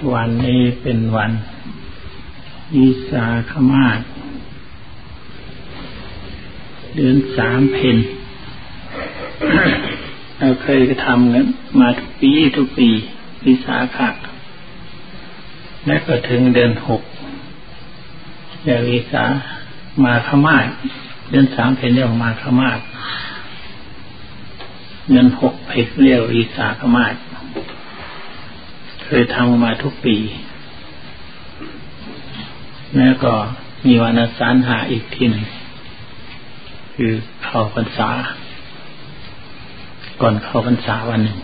วันนี้เป็นวันวิสาขมาสเดือน3 เพ็ญ เราเคยทำกันมาทุกปีวิสาขะและก็ถึงเดือน6เรียกวิสามาฆมาสเดือน3 เพ็ญเรียกมาฆมาสเดือน6 เพ็ญเรียกวิสาขมาสเคยทำมาทุกปีแล้วก็มีวันอาสาฬหะอีกทีนึงคือเข้าพรรษาก่อนเข้าพรรษาวันหนึ่ง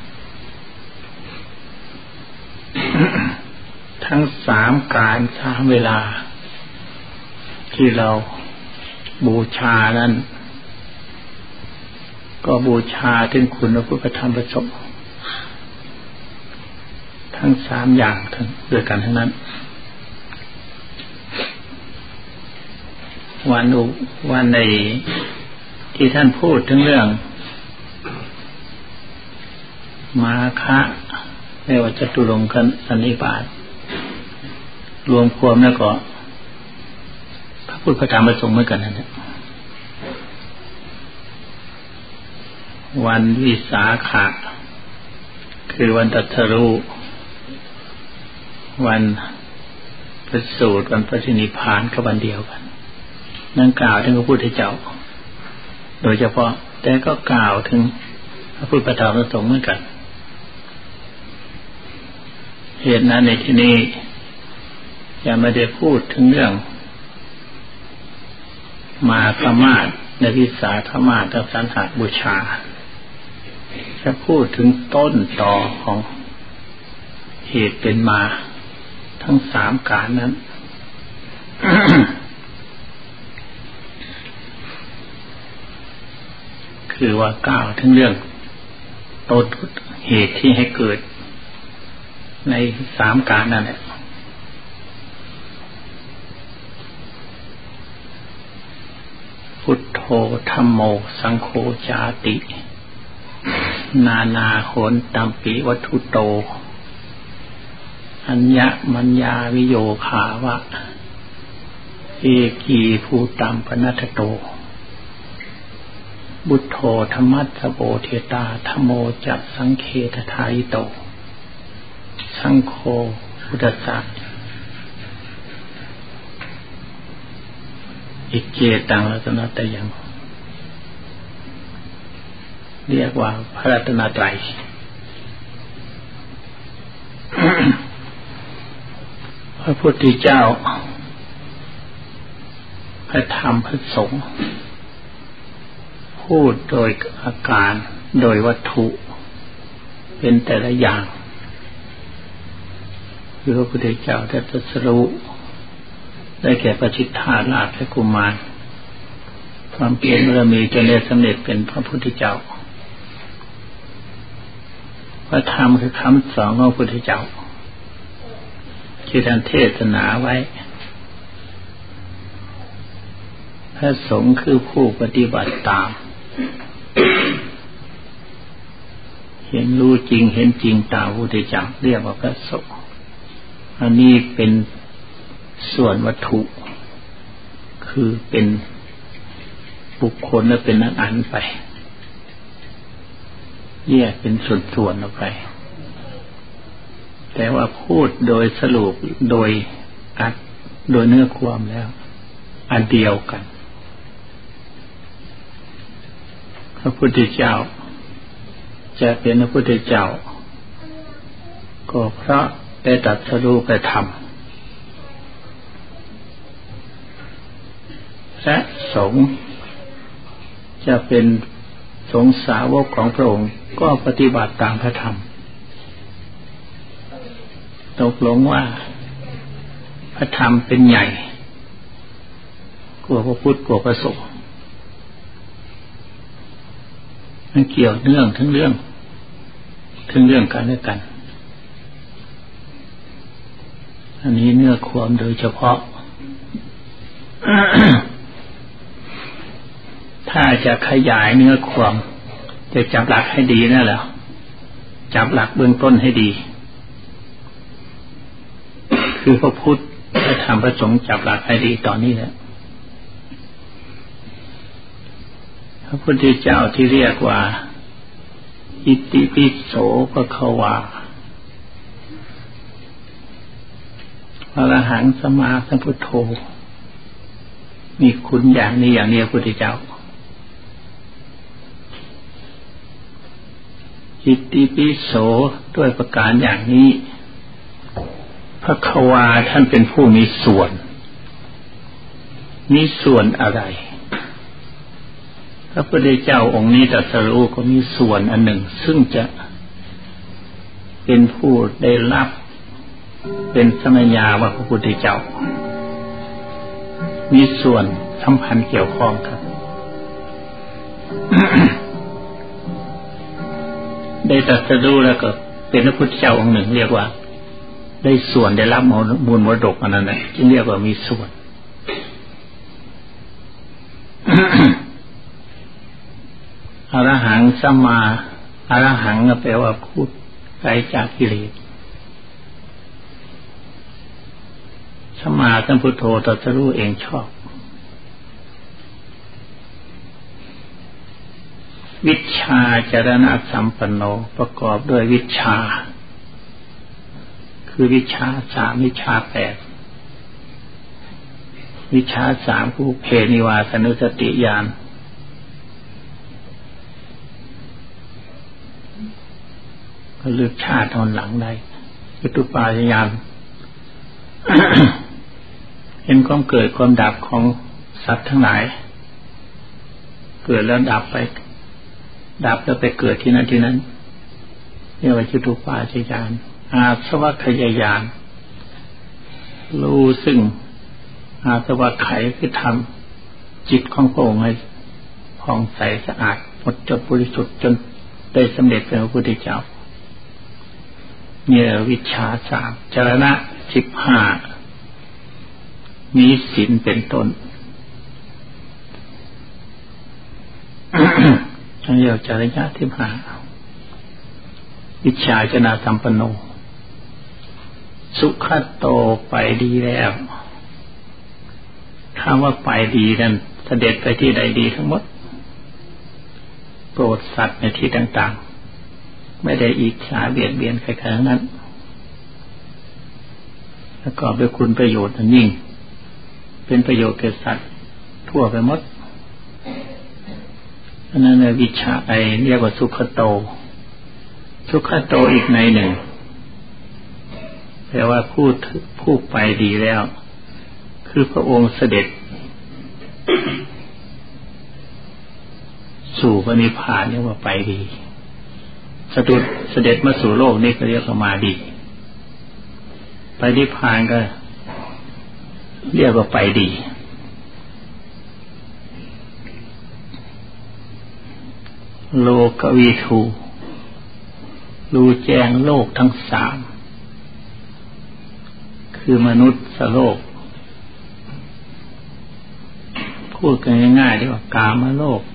ทั้ง3 การ3 เวลาที่เราบูชานั้นก็บูชาถึงคุณพระพุทธธรรมประสงค์ทั้ง3 อย่างทั้งด้วยกันทั้งนั้นวันในที่ท่านพูดถึงเรื่องมาคะเรียกว่าจตุรงคสันนิบาตรวมความแล้วก็พระพุทธธรรมประสงค์เหมือนกันนั่นแหละวันวิสาขะคือวันตรัสรู้วันประสูติวันปรินิพพานก็วันเดียวกันนั่งกล่าวถึงพระพุทธเจ้าโดยเฉพาะแต่ก็กล่าวถึงพระพุทธธรรมประสงค์เหมือนกันเหตุนั้นในที่นี้จะไม่ได้พูดถึงเรื่องมาฆมาสและวิสาขมาสและสันหบูชาจะพูดถึงต้นตอของเหตุเป็นมาทั้ง3 การนั้น คือว่ากล่าวถึงเรื่องต้นเหตุที่ให้เกิดใน3 การนั่นแหละพุทโธธัมโมสังโฆจาตินานาโหนตัมปิวัตถุโตอัญญมัญญาวิโยขาวะเอกีภูตัมปนัตโตบุตโธธรรมัสสโปเทตาธัมโมจักสังเคททายิโตสังโฆพุทธัสสะอิเจตังรัตนตยังเรียกว่าพระรัตนตรัย พระพุทธเจ้าพระธรรมพระสงฆ์พูดโดยอาการโดยวัตถุเป็นแต่ละอย่างคือพระพุทธเจ้าได้ตรัสรู้ได้แก่ปฏิทาราชและกุมารความเพียรบารมีจนได้สำเร็จเป็นพระพุทธเจ้าพระธรรมคือคำสอนของพระพุทธเจ้าที่ท่านเทศนาไว้พระสงฆ์คือผู้ปฏิบัติตามเห็นรู้จริงเห็นจริงตามพระพุทธเจ้าเรียกว่าพระสงฆ์อันนี้เป็นส่วนวัตถุคือเป็นบุคคลและเป็นอันไปแยกเป็นส่วนๆออกไปแต่ว่าพูดโดยสรุปโดยเนื้อความแล้วอันเดียวกันพระพุทธเจ้าจะเป็นพระพุทธเจ้าก็เพราะได้ตรัสรู้ได้ทำและสงฆ์จะเป็นสงฆ์สาวกของพระองค์ก็ปฏิบัติตามพระธรรมตกลงว่าพระธรรมเป็นใหญ่กว่าพระพุทธกว่าพระสงฆ์มันเกี่ยวเนื่องทั้งเรื่องกันและกันอันนี้เนื้อความโดยเฉพาะ ถ้าจะขยายเนื้อความจะจับหลักให้ดีนั่นแหละจับหลักเบื้องต้นให้ดี พคือพระพุทธพระธรรมพระสงฆ์จับหลักให้ดีตอนนี้แหละพระพุทธเจ้าที่เรียกว่าอิติปิโสภควาอรหังสัมมาสัมพุทโธมีคุณอย่างนี้อย่างนี้พระพุทธเจ้าอิติปิโสด้วยประการอย่างนี้ภควาท่านเป็นผู้มีส่วนอะไรพระพุทธเจ้าองค์นี้ตรัสรู้ก็มีส่วนอันหนึ่งซึ่งจะเป็นผู้ได้รับเป็นสัญญาว่าพระพุทธเจ้ามีส่วนสัมพันธ์เกี่ยวข้องครับ ได้ตรัสรู้แล้วก็เป็นพระพุทธเจ้าองค์หนึ่งเรียกว่าได้ส่วนได้รับมูลมรดกอันนั้นนะจึงเรียกว่ามีส่วนอรหังสัมมาอรหังแปลว่าพูดไกลจากกิเลสสัมมาสัมพุทโธตรัสรู้เองชอบวิชชาจรณะสัมปันโนประกอบด้วยวิชชาคือวิชชา3วิชชา8วิชชา3ผู้เพนิวาสนุสติญาณก็เลือกชาติตอนหลังได้จตุปาฏญาณ เห็นความเกิดความดับของสัตว์ทั้งหลายเกิดแล้วดับไปดับแล้วไปเกิดที่นั้นเรียกว่าจตุปาฏญาณอาสวัคยายานรู้ซึ่งอาสวะไขคือทำจิตของพระองค์ให้ผ่องใสสะอาดหมดจดบริสุทธิ์จนได้สำเร็จเป็นพระพุทธเจ้าเนี่ยวิชชา3จรณะ15มีศีลเป็นต้น อันเดียวจรณะ15วิชชาจนะสัมปันโนสุขโตไปดีแล้วถ้าว่าไปดีนั้นเสด็จไปที่ใดดีทั้งหมดโปรดสัตว์ในที่ต่างๆไม่ได้อิจฉาเบียดเบียนใครๆทั้งนั้นแล้วก็เป็นคุณประโยชน์อันยิ่งเป็นประโยชน์แก่สัตว์ทั่วไปหมดอันนั้นวิชชาเรียกว่าสุขโตสุขโตอีกในหนึ่งแปลว่าผู้ไปดีแล้วคือพระองค์เสด็จสู่พระนิพพานเรียกว่าไปดีเสด็จมาสู่โลกนี้ก็เรียกว่ามาดีไปนิพพานก็เรียกว่าไปดีโลกวิทูรู้แจ้งโลกทั้ง3คือมนุษย์โลกพูดกันง่ายๆเรียกว่ากามโลก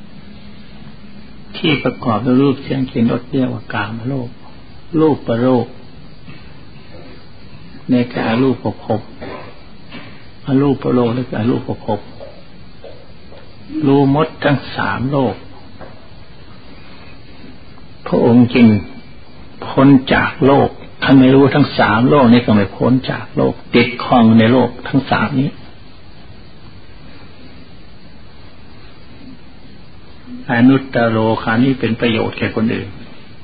ที่ประกอบด้วยรูปเสียงกลิ่นรสเรียกว่ากามโลกรูปประโลกในการรูปประพบอรูปประโลกและอรูปประพบรู้หมดทั้ง3โลกพระองค์จึงพ้นจากโลกท่านไม่รู้ทั้ง3โลกนี้ก็ไม่พ้นจากโลกติดข้องในโลกทั้ง3นี้อนุตตโรคานี้เป็นประโยชน์แก่คนอื่น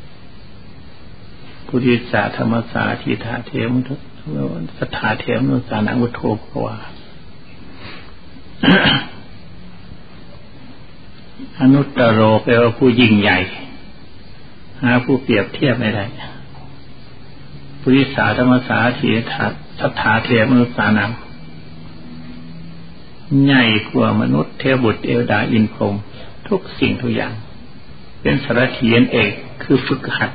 พุทธิสาธรรมสาทิฏฐาเทมุตสัทธาเทมุสานังวุฒโธภวา อนุตตโรแปลว่าผู้ยิ่งใหญ่หาผู้เปรียบเทียบไม่ได้พุทธิสาธรรมสาทิฏฐาสัทธาเทมุสานังใหญ่กว่ามนุษย์เทวบุตรเอวดาอินพรหมทุกสิ่งทุกอย่างเป็นสารถีเอกคือฝึกหัด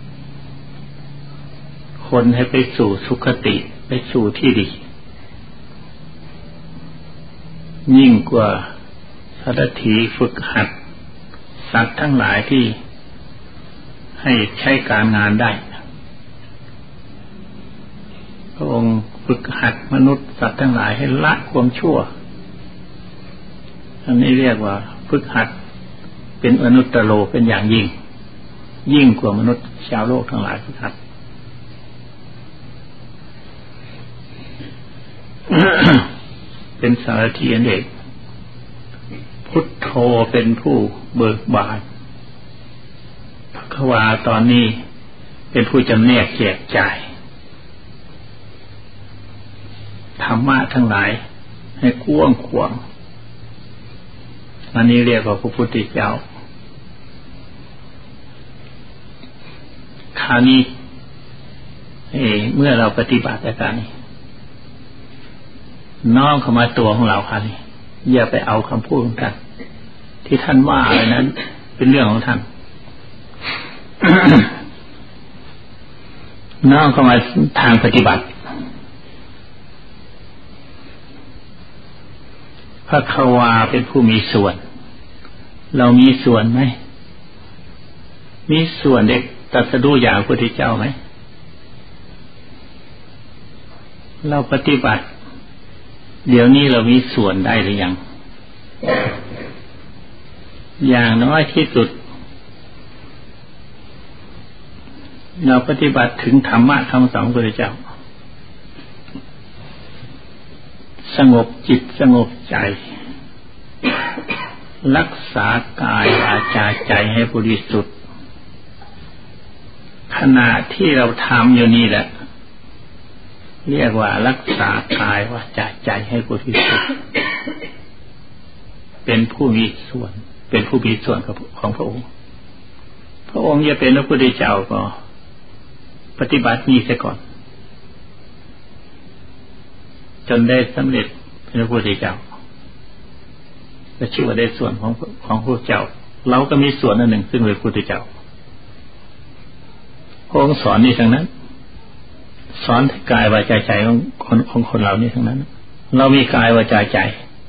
คนให้ไปสู่สุคติไปสู่ที่ดียิ่งกว่าสารถีฝึกหัดสัตว์ทั้งหลายที่ให้ใช้การงานได้พระองค์งค์ฝึกหัดมนุษย์สัตว์ทั้งหลายให้ละความชั่วอันนี้เรียกว่าฝึกหัดเป็นอนุตตโรเป็นอย่างยิ่งกว่ามนุษย์ชาวโลกทั้งหลายฝึกหัด เป็นสารถีอันเอกพุทโธเป็นผู้เบิกบานภควาตอนนี้เป็นผู้จำแนกแจกจ่ายธรรมะทั้งหลายให้กว้างขวางอันนี้เรียกว่าพระพุทธเจ้าคราวนี้เมื่อเราปฏิบัติอาการนี้น้อมเข้ามาตัวของเราค่ะนี่อย่าไปเอาคำพูดของท่านที่ท่านว่าอะไรนั้นเป็นเรื่องของท่าน น้อมเข้ามาทางปฏิบัติภควาเป็นผู้มีส่วนเรามีส่วนไหมมีส่วนเด็กตรัสรู้อย่างพระพุทธเจ้าไหมเราปฏิบัติเดี๋ยวนี้เรามีส่วนได้หรือยังอย่างน้อยที่สุดเราปฏิบัติถึงธรรมะคำสอนพระพุทธเจ้าสงบจิตสงบใจรักษากายวาจาใจให้บริสุทธิ์ขณะที่เราทำอยู่นี่แหละเรียกว่ารักษากายวาจาใจให้บริสุทธิ์เป็นผู้มีส่วนของพระองค์จะเป็นพระพุทธเจ้าก็ปฏิบัตินี้เสียก่อนจนได้สำเร็จเป็นพระพุทธเจ้าก็ชื่อว่าได้ส่วนของพระเจ้าเราก็มีส่วนอันหนึ่งซึ่งเป็นพระพุทธเจ้าพระองค์สอนนี่ทั้งนั้นสอนกายวาจาใจของคนเรานี่ทั้งนั้นเรามีกายวาจาใจ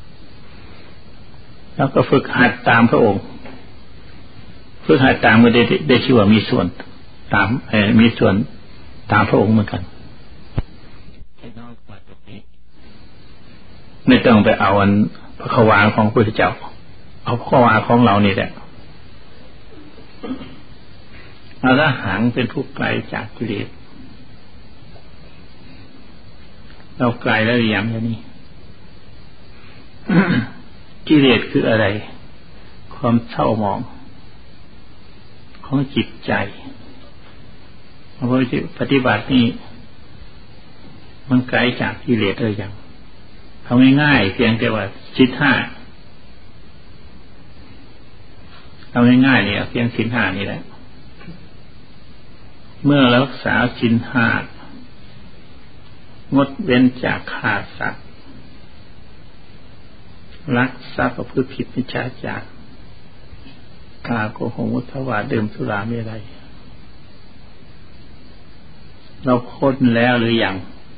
แล้วก็ฝึกหัดตามพระองค์ฝึกหัดตามก็ได้ชื่อว่ามีส่วนตามมีส่วนตามพระองค์เหมือนกันไม่ต้องไปเอาอันพระควาของพระพุทธเจ้าเอาพระควาของเรานี่แหละอรหังเป็นผู้ไกลจากกิเลสเราไกลแล้วหรือยังนี่ กิเลสคืออะไรความเศร้าหมองของจิตใจเพราะปฏิบัตินี่มันไกลจากกิเลสเลยอย่างทำง่ายๆเพียงแต่ว่าศีลห้าทำง่ายๆเนี่ยเพียงศีลห้านี่แหละเมื่อรักษาศีลห้างดเว้นจากฆ่าสัตว์ลักทรัพย์ประพฤติผิดมิจฉาจารกล่าวโกหกมุสาวาทดื่มสุราเมรัยเราพ้นแล้วหรือยัง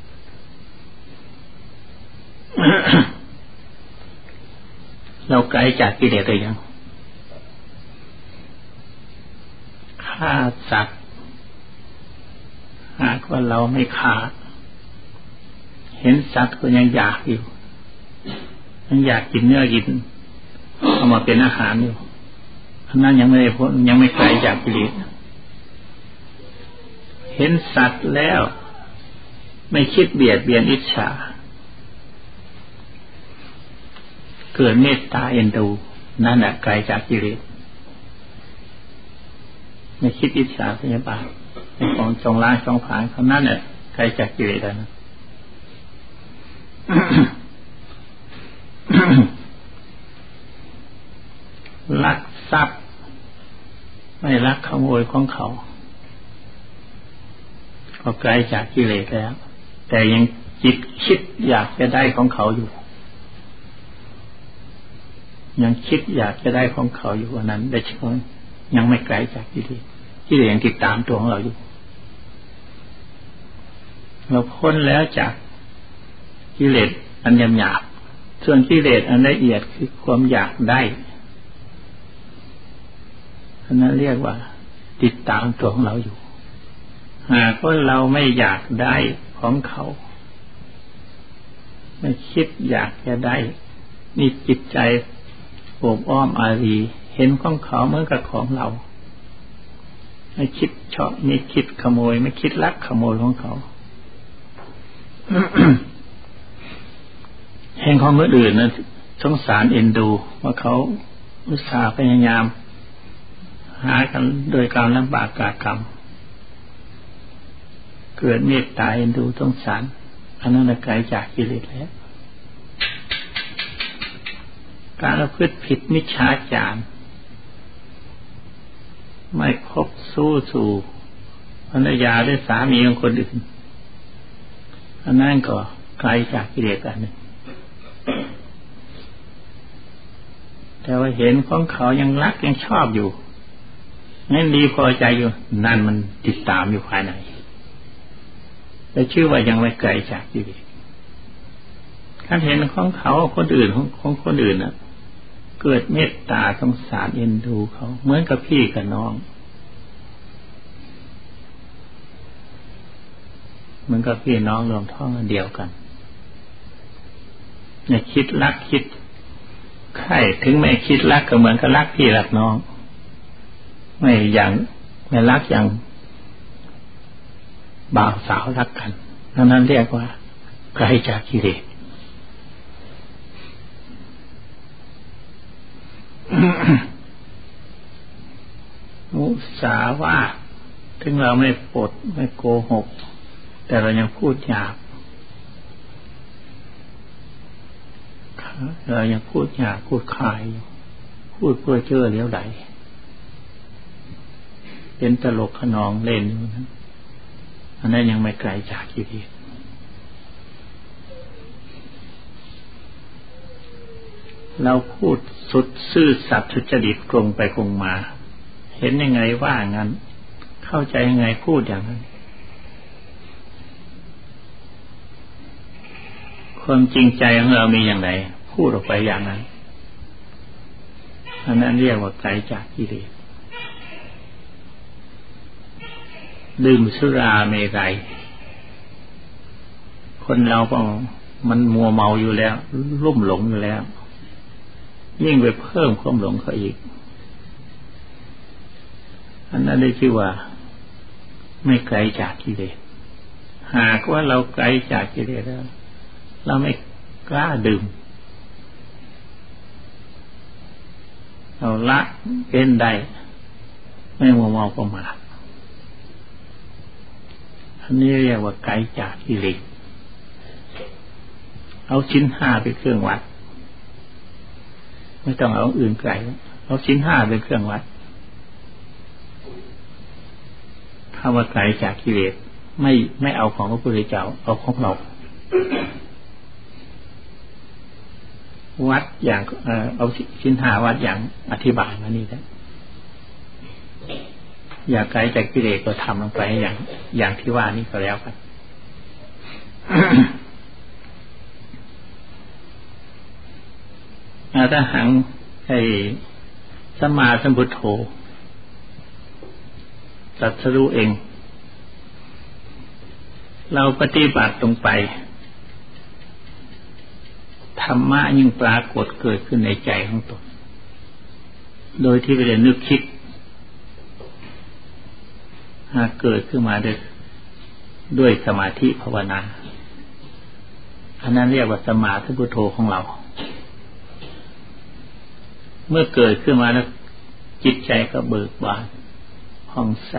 เราไกลจากกิเลสหรือยังฆ่าสัตว์หากว่าเราไม่ฆ่าเห็นสัตว์ก็ยังอยากอยู่ยังอยากกินเนื้อกินเอามาเป็นอาหารอยู่อันนั้นยังไม่ได้พ้นยังไม่ไกลจากกิเลสเห็นสัตว์แล้วไม่คิดเบียดเบียนอิจฉาเกิดเมตตาเอ็นดูนั่นแหละไกลจากกิเลสไม่คิดอิจฉาพยาบาทในของจงล้างจงผลาญเขานั่นแหละไกลจากกิเลสแล้วนะ ลักทรัพย์ไม่ลักขโมยของเขาก็ไกลจากกิเลสแล้วแต่ยังจิตคิดอยากจะได้ของเขาอยู่ยังคิดอยากจะได้ของเขาอยู่อันนั้นได้ช่วยยังไม่ไกลจากกิเลสยังติดตามตัวของเราอยู่เราพ้นแล้วจากกิเลสอันหยาบๆส่วนกิเลสอันละเอียดคือความอยากได้อันนั้นเรียกว่าติดตามตัวของเราอยู่หากว่าเราไม่อยากได้ของเขาไม่คิดอยากจะได้มีจิตใจโอบอ้อมอารีเห็นของเขาเหมือนกับของเราไม่คิดเฉาะไม่คิดขโมยไม่คิดลักขโมยของเขา เห็นของคนอื่นนะสงสารเอ็นดูว่าเขาอุตส่าห์พยายามหากันโดยการลำบากกากรรมเกิดเมตตาเอ็นดูสงสารอันนั้นไกลจากกิเลสแล้วการประพฤติผิดมิจฉาจารไม่คบสู้สู่ภรรยาหรือสามีของคนอื่นอันนั้นก็ไกลจากกิเลสอันหนึ่งแต่ว่าเห็นของเขายังรักยังชอบอยู่งั้นดีพอใจอยู่นั่นมันติดตามอยู่ภายในแต่ชื่อว่ายังไม่ไกลจากกิเลสการเห็นของเขาคนอื่นของคนอื่นน่ะเกิดเมตตาสงสารเอ็นดูเขาเหมือนกับพี่กับน้องเหมือนกับพี่น้องรวมท้องอันเดียวกันเนี่ยคิดรักคิดใคร่ถึงไม่คิดรักก็เหมือนกับรักพี่รักน้องไม่รักอย่างบ่าวสาวรักกันนั้นเรียกว่าไกลจากกิเลส มุสาวาทถึงเราไม่ปดไม่โกหกแต่เรายังพูดหยาบเรายังพูดหยาบพูดคายพูดเพื่อเจ้อเลี้ยวไหลเป็นตลกขนองเล่นอยู่นั้นอันนั้นยังไม่ไกลจากกิเลสเราพูดสุดซื่อสัตย์สุจริตตรงไปตรงมาเห็นยังไงว่างั้นเข้าใจยังไงพูดอย่างนั้นความจริงใจของเรามีอย่างไรพูดออกไปอย่างนั้นอันนั้นเรียกว่าไกลจากกิเลสดื่มสุราเมรัยคนเราก็มันมัวเมาอยู่แล้วลุ่มหลงอยู่แล้วยิ่งไปเพิ่มความหลงเขาอีกอันนั้นได้ชื่อว่าไม่ไกลจากกิเลสหากว่าเราไกลจากกิเลสแล้วเราไม่กล้าดื่มเราละเป็นได้ไม่มัวเมาประมาทอันนี้เรียกว่าไกลจากกิเลสเอาศีลห้าเป็นเครื่องวัดไม่ต้องเอาอื่นไกลเอาศีลห้าเป็นเครื่องวัดคำว่าไกลจากกิเลสไม่เอาของพระพุทธเจ้าเอาของเราวัดอย่างเอาศีลห้าวัดอย่างอธิบายมานี่แหละอย่าไกลจากกิเลสก็ทำลงไปอย่างที่ว่านี่ก็แล้วกัน ถ้าหังสัมมาสัมพุทโธตรัสรู้เองเราปฏิบัติลงไปธรรมะยิ่งปรากฏเกิดขึ้นในใจของตนโดยที่ไม่ได้นึกคิดหากเกิดขึ้นมาด้วยสมาธิภาวนาอันนั้นเรียกว่าสัมมาสัมพุทโธของเราเมื่อเกิดขึ้นมาแล้วจิตใจก็เบิกบานผ่องใส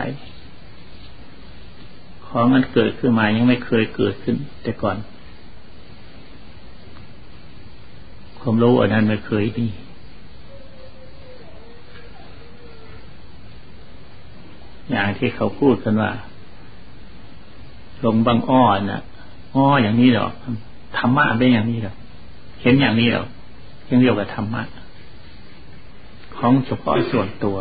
ของมันเกิดขึ้นมายังไม่เคยเกิดขึ้นแต่ก่อนความรู้อันนั้นไม่เคยมีอย่างที่เขาพูดกันว่าลงบางอ้อน่ะอ้ออย่างนี้หรอธรรมะเป็นอย่างนี้หรอเห็นอย่างนี้หรอยังเรียกว่าธรรมะของเฉพาะส่วนตัว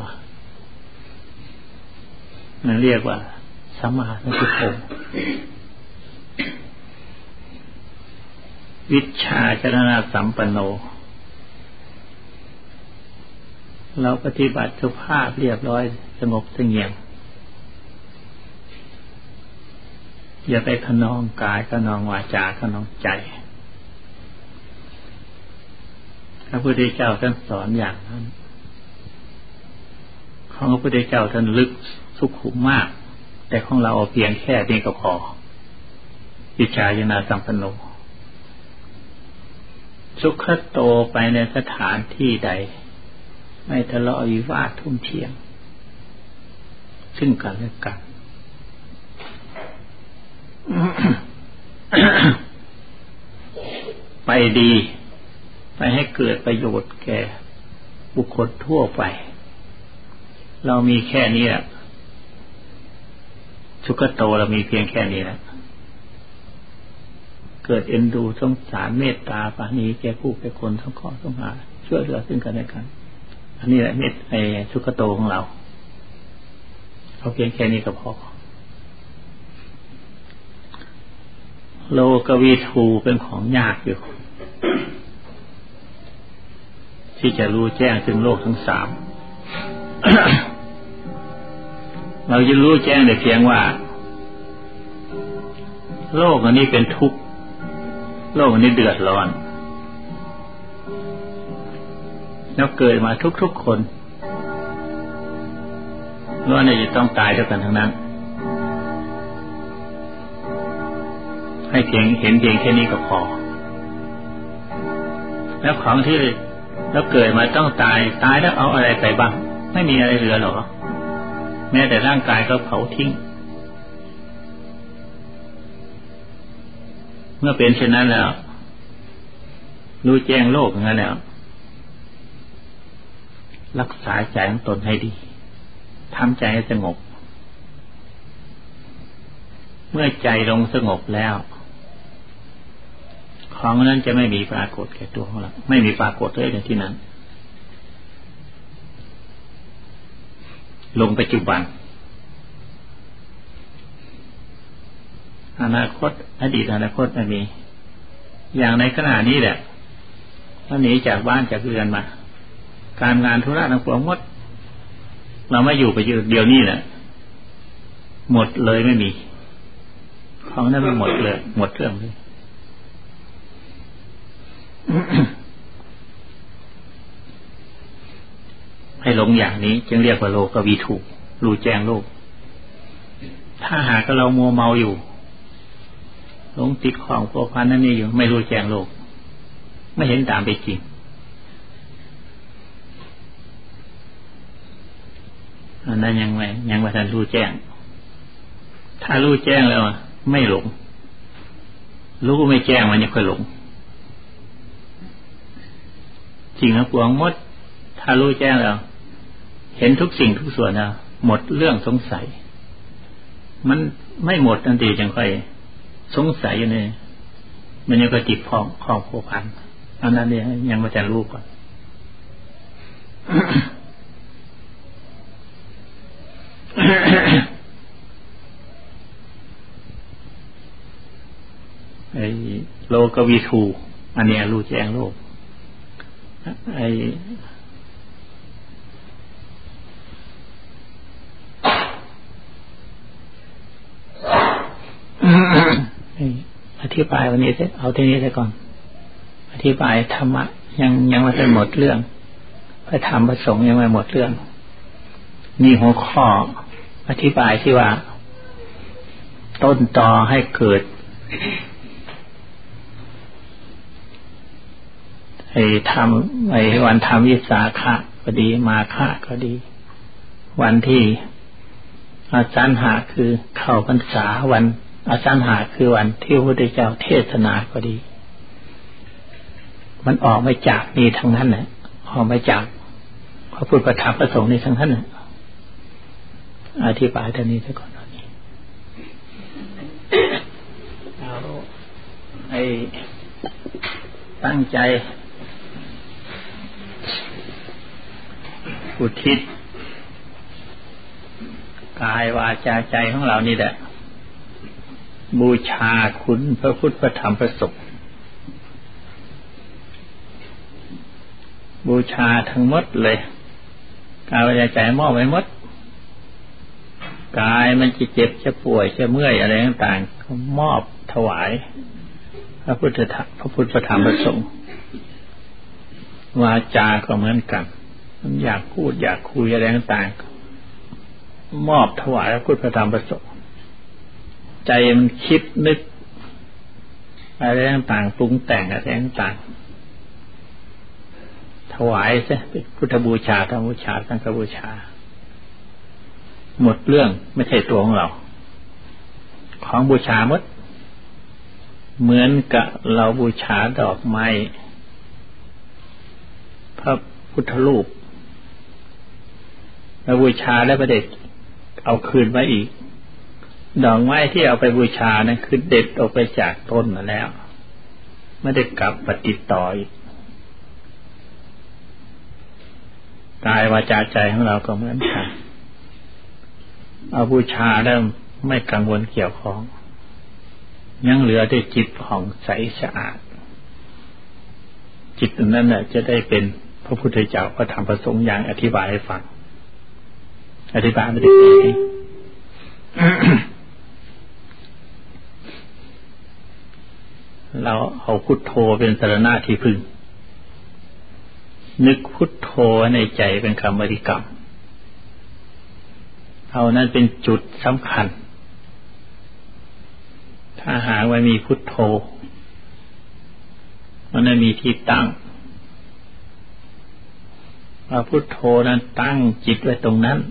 นั่นเรียกว่าสัมมาสัมพุทโธวิชชาจรณะสัมปันโนเราปฏิบัติสุภาพเรียบร้อยสงบเสงี่ยมอย่าไปขนองกายขนองวาจาขนองใจพระพุทธเจ้าท่านสอนอย่างนั้นของพระพุทธเจ้าท่านลึกสุขุมมากแต่ของเราเพียงแค่นี้ก็พอวิชายนาสัมปันโนสุขโตไปในสถานที่ใดไม่ทะเลาะวิวาททุ่มเถียงซึ่งกันและกัน ไปดีไปให้เกิดประโยชน์แก่บุคคลทั่วไปเรามีแค่นี้แหละสุขโตเรามีเพียงแค่นี้แหละเกิดเอ็นดูสงสารเมตตาปราณีแก่ผู้แก่คนทั้งข้อทั้งหาช่วยเหลือซึ่งกันและกันอันนี้แหละเมตไอสุขโตของเราเอาเพียงแค่นี้ก็พอโลกวิทูเป็นของยากอยู่ที่จะรู้แจ้งถึงโลกทั้งสาม เราจะรู้แจ้งแต่เพียงว่าโลกอันนี้เป็นทุกข์โลกอันนี้เดือดร้อนแล้วเกิดมาทุกๆคนล้วนจะต้องตายด้วยกันทั้งนั้นให้เห็นเพียงแค่นี้ก็พอแล้วของที่แล้วเกิดมาต้องตายแล้วเอาอะไรไปบ้างไม่มีอะไรเหลือหรอกแม้แต่ร่างกายก็เผาทิ้งเมื่อเป็นเช่นนั้นแล้วรู้แจ้งโลกอย่างนั้นแล้วรักษาใจของตนให้ดีทำใจให้สงบเมื่อใจลงสงบแล้วของนั้นจะไม่มีปรากฏแก่ตัวของเราไม่มีปรากฏเลยในที่นั้นลงปัจจุบันอนาคตอดีตอนาคตไม่มีอย่างในขณะนี้แหละเราหนีจากบ้านจากเรือนมาการงานธุระทั้งปวงหมดเราไม่อยู่ไปอยู่เดียวนี้แหละหมดเลยไม่มีของนั้นไม่หมดเลยหมดเรื่องเลยให้หลงอย่างนี้จึงเรียกว่าโลกวิถูรู้แจ้งโลกถ้าหากเรามัวเมาอยู่หลงติดของพวกพันนั่นนี่อยู่ไม่รู้แจ้งโลกไม่เห็นตามไปจริงอันนั้นยังไม่ทันรู้แจ้งถ้ารู้แจ้งแล้วไม่หลงรู้ไม่แจ้งมันยังค่อยหลงจริงนะปวงหมดถ้ารู้แจ้งแล้วเห็นทุกสิ่งทุกส่วนแล้วหมดเรื่องสงสัยมันไม่หมดทันทีจังค่อยสงสัยอยู่เนี่ยมันยังก็ติดข้องโผพันอันนั้นเนี่ยยังไม่ทันรู้ก่อน ไอ้โลกวิทูอันเนี้ยรู้แจ้งโลกไอ้อธิบายวันนี้เอาทีนี้ซะก่อนอธิบายธรรมะยังไม่ได้หมดเรื่องพระธรรมพระสงฆ์ยังไม่หมดเรื่องนี่หัวข้ออธิบายที่ว่าต้นตอให้เกิดวันทำวิสาขะก็ดีมาฆะก็ดีวันที่อาสันหะคือเข้าพรรษาวันอาสันหะคือวันที่พระพุทธเจ้าเทศนาก็ดีมันออกมาจากนี่ทั้งนั้นน่ะออกมาจากพระพุทธพระธรรมพระสงฆ์นี่ทั้งนั้นน่ะอธิบายเท่านี้ซะก่อนเอาตั้งใจอุทิศกายวาจาใจของเรานี่แหละบูชาคุณพระพุทธพระธรรมพระสงฆ์บูชาทั้งหมดเลยกายวาจาใจมอบไว้หมดกายมันจะเจ็บจะป่วยจะเมื่อยอะไรต่างๆก็มอบถวายพระพุทธพระธรรมพระสงฆ์วาจาก็เหมือนกันมันอยากพูดอยากคุยอะไรต่างๆมอบถวายพระพุทธพระธรรมพระสงฆ์ใจมันคิดนึกอะไรต่างๆปรุงแต่งอะไรต่างๆถวายซะเป็นพุทธบูชาธรรมบูชาสังฆบูชาหมดเรื่องไม่ใช่ตัวของเราของบูชาหมดเหมือนกับเราบูชาดอกไม้พระพุทธรูปเราบูชาแล้วประเด็จเอาคืนไว้อีกดอกไม้ที่เอาไปบูชานั้นคือเด็ดออกไปจากต้นมาแล้วไม่ได้กลับปฏิดต่ออีกกายวาจาใจของเราก็เหมือนกันเอาบูชาแล้วไม่กังวลเกี่ยวข้องยังเหลือได้จิตผ่องใสสะอาดจิตนั้นน่ะจะได้เป็นพระพุทธเจ้าพระธรรมพระสงฆ์อย่างอธิบายให้ฟังอธิบายไม่ได้เลยเราเอาพุทโธเป็นสรณะที่พึ่งนึกพุทโธในใจเป็นคำบริกรรมเอานั้นเป็นจุดสำคัญถ้าหากว่ามีพุทโธมันไม่มีที่ตั้งเอาพุทโธนั้นตั้งจิตไว้ตรงนั้น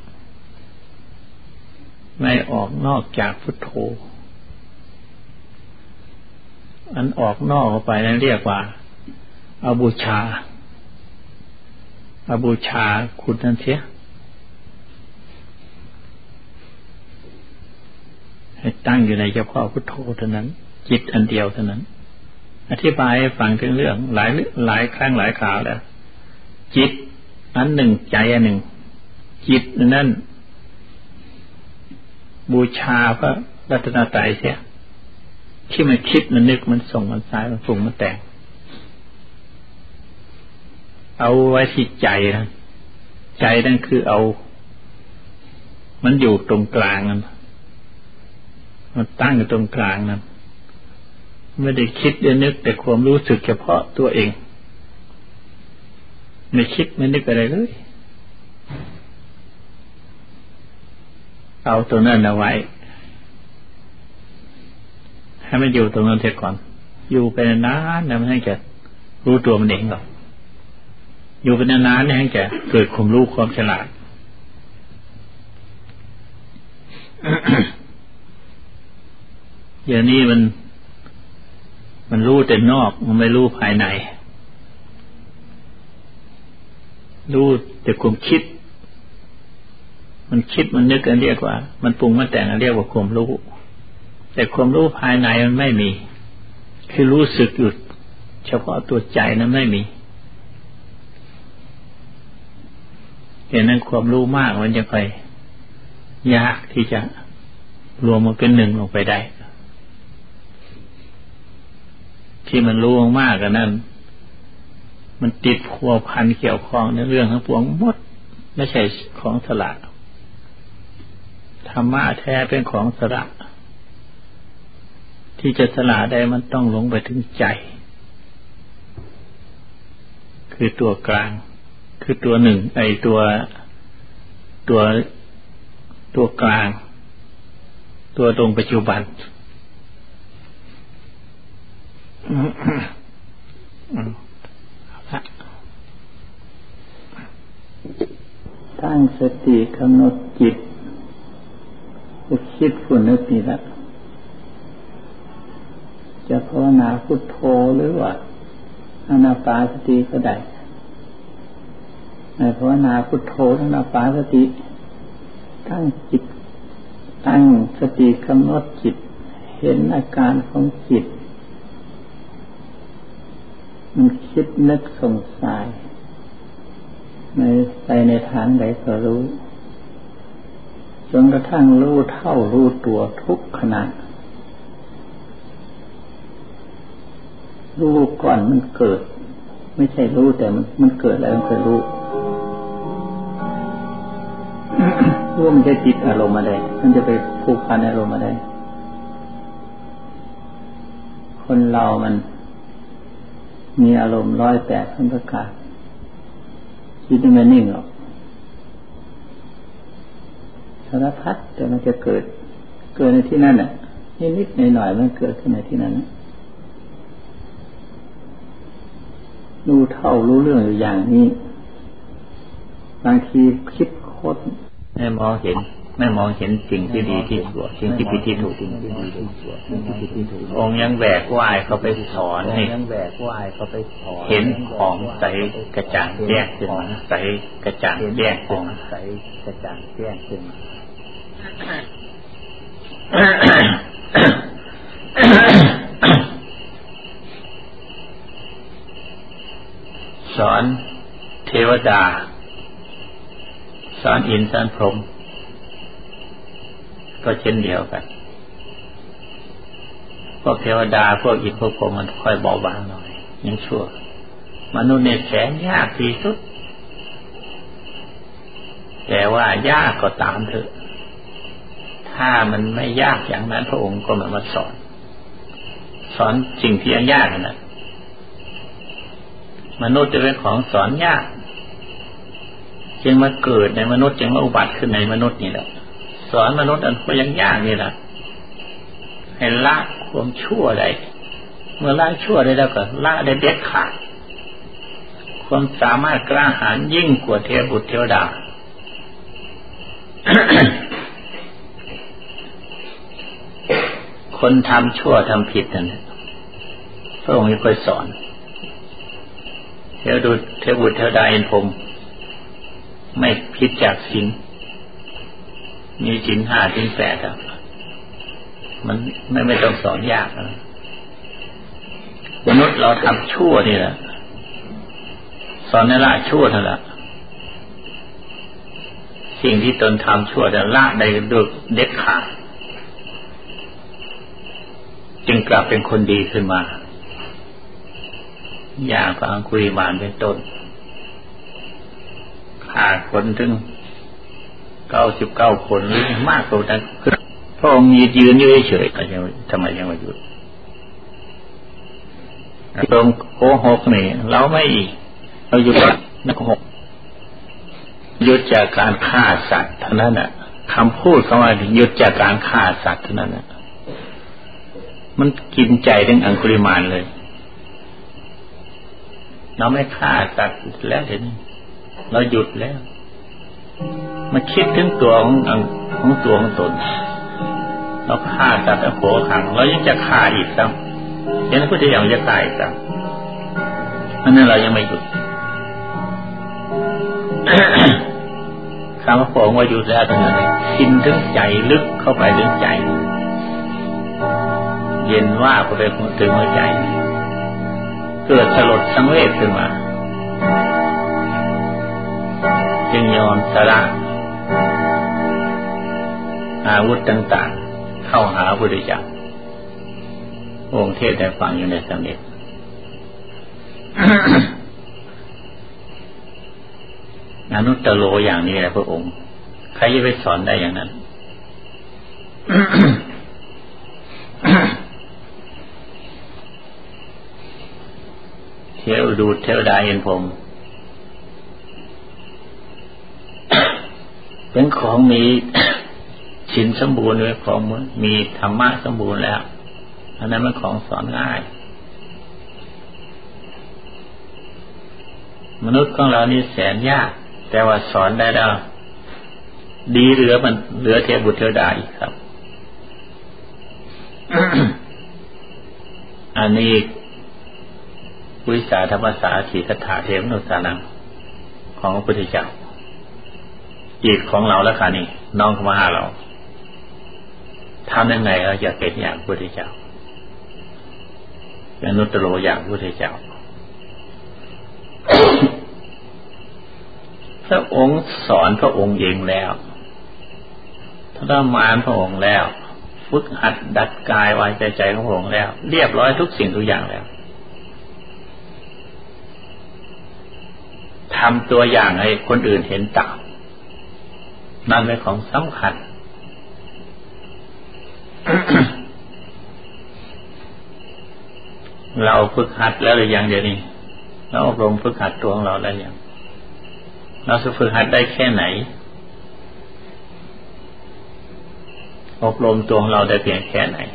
ไม่ออกนอกจากพุทโธอันออกนอกออกไปนั้นเรียกว่าเอาบูชาคุณนั่นเสียให้ตั้งอยู่ในเฉพาะพุทโธเท่านั้นจิตอันเดียวเท่านั้นอธิบายให้ฟังถึงเรื่องหลายครั้งหลายคราวแล้วจิตอันหนึ่งใจอันหนึ่งจิตนั้นบูชาพระรัตนตรัยเสียที่มันคิดมันนึกมันส่งมันสายมันปรุงมันแต่งเอาไว้ที่ใจนะใจนั่นคือเอามันอยู่ตรงกลางนั่นมันตั้งอยู่ตรงกลางนั่นไม่ได้คิดได้นึกแต่ความรู้สึกเฉพาะตัวเองไม่คิดไม่นึกอะไรเลยเอาตัวนั้นเอาไว้ให้มันอยู่ตรงนั้นเสียก่อนอยู่ไปนานๆนะมันให้แกรู้ตัวมันเองหรอกอยู่ไปนานๆเนี่ยให้แกเกิดความรู้ความฉลาด อย่างนี้มันรู้แต่นอกมันไม่รู้ภายในรู้แต่ความคิดมันคิดมันนึกกันเรียกว่ามันปรุงมันแต่งกันเรียกว่าความรู้แต่ความรู้ภายในมันไม่มีคือรู้สึกอยู่เฉพาะตัวใจนั้นไม่มีเหตุนั้นความรู้มากมันจะไปยากที่จะรวมมาเป็นหนึ่งลงไปได้ที่มันรู้มากกันนั้นมันติดพัวพันเกี่ยวข้องในเรื่องทั้งปวงหมดไม่ใช่ของสละธรรมะแท้เป็นของสละที่จะสละได้มันต้องลงไปถึงใจคือตัวกลางคือตัวหนึ่งไอตัวกลางตัวตรงปัจจุบันตั้งสติกำหนดจิตจะคิดฝุ่นนึกนี่แหละจะภาวนาพุทโธหรือว่าอานาปานสติก็ได้ในภาวนาพุทโธอานาปานสติตั้งจิตตั้งสติกำหนดจิตเห็นอาการของจิตมันคิดนึกสงสัยไปในทางใดก็รู้จนกระทั่งรู้เท่ารู้ตัวทุกขณะรู้ก่อนมันเกิดไม่ใช่รู้แต่มันเกิดแล้วมันจะรู้รู้มันจะติดอารมณ์อะไรมันจะไปผูกพันอารมณ์อะไรคนเรามันมีอารมณ์108 ประการจิตมันนิ่งหรอกสารพัดแต่มันจะเกิดในที่นั่นน่ะนิดๆหน่อยๆมันเกิดขึ้นในที่นั้นรู้เท่ารู้เรื่องอยู่อย่างนี้บางทีคิดโคตรไม่มองเห็นสิ่งที่ดีที่ชั่วสิ่งที่ผิดที่ถูกองค์ยังแบกว่ายเขาไปสอนให้เห็นของใสกระจ่างแจ้งขึ้นมาใสกระจ่างแจ้งขึ้นมาสอนเทวดาสอนอินทร์สอนพรหมก็เช่นเดียวกันพวกเทวดาพวกอินทร์พวกพรหมมันค่อยเบาบางหน่อยยังชั่วมนุษย์เนี่ยแสนยากที่สุดแต่ว่ายากก็ตามเถอะถ้ามันไม่ยากอย่างนั้นพระองค์ก็มาสอนสิ่งที่ยากๆนะมนุษย์จะเป็นของสอนยากจึงมาเกิดในมนุษย์จึงมาอุบัติขึ้นในมนุษย์นี่แหละสอนมนุษย์อันก็ยังยากนี่แหละให้ละความชั่วได้เมื่อละชั่วได้แล้วก็ละได้เด็ดขาดความสามารถกล้าหาญยิ่งกว่าเทพบุตรเทวดา คนทำชั่วทำผิดนั่นพระองค์ไม่ค่อยสอนเทพบุตรเทวดาอินทร์พรหมไม่ผิดจากศีลมีศีล 5 ศีล 8อ่ะมันไม่ต้องสอนยากนะมนุษย์เราทำชั่วนี่แหละสอนให้ละชั่วเท่านั้นสิ่งที่ตนทำชั่วแต่ละได้ด้วยเด็ดขาดจึงกลับเป็นคนดีขึ้นมาอย่างพระอังคุลิมานเป็นต้นฆ่าคนถึง99 คนหรือมากกว่านั้นพระองค์ยืนอยู่เฉยๆทำไมยังมาหยุดตรงโกหกนี่เราไม่เราหยุดนักโกหกหยุดจากการฆ่าสัตว์เท่านั้นน่ะคำพูดคำว่าหยุดจากการฆ่าสัตว์เท่านั้นน่ะมันกินใจถึงอังคุลิมานเลยเราไม่ฆ่าสัตว์แล้วเห็นเราหยุดแล้วมาคิดถึงตัวของตนเราฆ่าสัตว์แล้วโผล่ขังเรายังจะฆ่าอีกซ้ำยังพูดอย่างจะตายอีกซ้ำอันนั้นเรายังไม่หยุด คำว่าโผล่ว่าหยุดแล้วตรงนั้นกินถึงใจลึกเข้าไปถึงใจเย็นว่าไปถึงหัวใจเกิดสลดสังเวชขึ้นมาจึงยอมสละอาวุธต่างๆเข้าหาพระพุทธเจ้าองค์เทศได้ฟังอยู่ในสำเร็จ อนุตตโรอย่างนี้แหละพระองค์ใครจะไปสอนได้อย่างนั้น เทวดาอินทร์พรหมเป็นของมีศีลสมบูรณ์ด้วยของมีธรรมะสมบูรณ์แล้วอันนั้นมันของสอนง่ายมนุษย์ของเรานี่แสนยากแต่ว่าสอนได้แล้วดีเหลือเทพบุตรเทวดาอีกครับ อันนี้วิสาธรรมสาถีคถาเทวนุสานังของพระพุทธเจ้าจิตของเราแล้วค่ะนี่น้องเข้ามาหาเราทำยังไงเราจะเป็นอย่างพระพุทธเจ้าเป็นอนุตตโรอย่างพระพุทธเจ้า พระองค์สอนพระองค์เองแล้วทรมานพระองค์แล้วฝึกหัดดัดกายวาจาใจของพระองค์แล้วเรียบร้อยทุกสิ่งทุกอย่างแล้วทำตัวอย่างให้คนอื่นเห็นตามนั่นเป็นของสำคัญ เราฝึกหัดแล้วหรือยังเดี๋ยวนี้เราอบรมฝึกหัดตัวของเราแล้วยังเราจะฝึกหัดได้แค่ไหนอบรมตัวของเราได้เพียงแค่ไหน